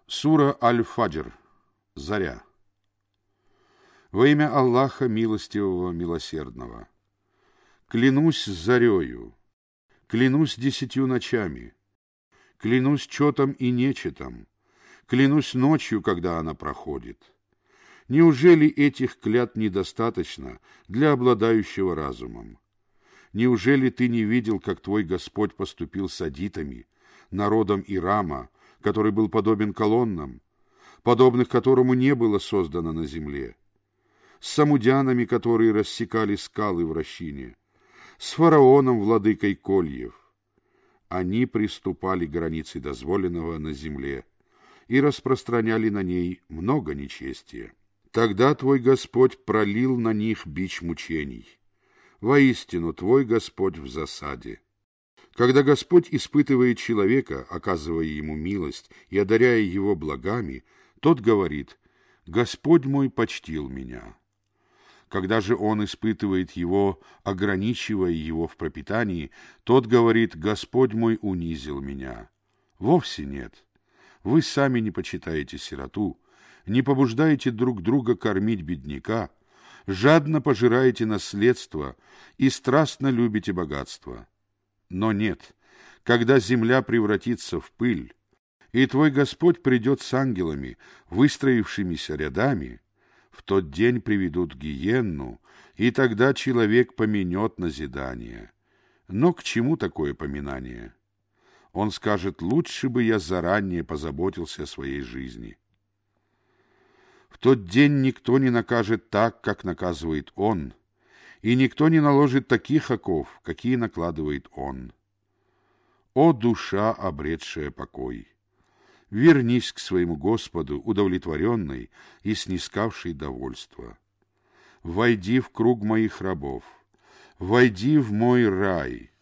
Сура Аль-Фаджр. Заря. Во имя Аллаха Милостивого, Милосердного. Клянусь зарею, клянусь 10 ночами, клянусь четом и нечетом, клянусь ночью, когда она проходит. Неужели этих клятв недостаточно для обладающего разумом? Неужели ты не видел, как твой Господь поступил с адитами, народом Ирама, который был подобен колоннам, подобных которому не было создано на земле, с самудянами, которые рассекали скалы в Рощине, с фараоном, владыкой кольев? Они приступали к границе дозволенного на земле и распространяли на ней много нечестия. Тогда твой Господь пролил на них бич мучений. Воистину, твой Господь в засаде. Когда Господь испытывает человека, оказывая ему милость и одаряя его благами, тот говорит: «Господь мой почтил меня». Когда же он испытывает его, ограничивая его в пропитании, тот говорит: «Господь мой унизил меня». Вовсе нет. Вы сами не почитаете сироту, не побуждаете друг друга кормить бедняка, жадно пожираете наследство и страстно любите богатство. Но нет, когда земля превратится в пыль, и твой Господь придет с ангелами, выстроившимися рядами, в тот день приведут гиенну, и тогда человек помянет назидание. Но к чему такое поминание? Он скажет: лучше бы я заранее позаботился о своей жизни. В тот день никто не накажет так, как наказывает он, и никто не наложит таких оков, какие накладывает он. О душа, обретшая покой! Вернись к своему Господу, удовлетворенной и снискавшей довольство. Войди в круг моих рабов, войди в мой рай,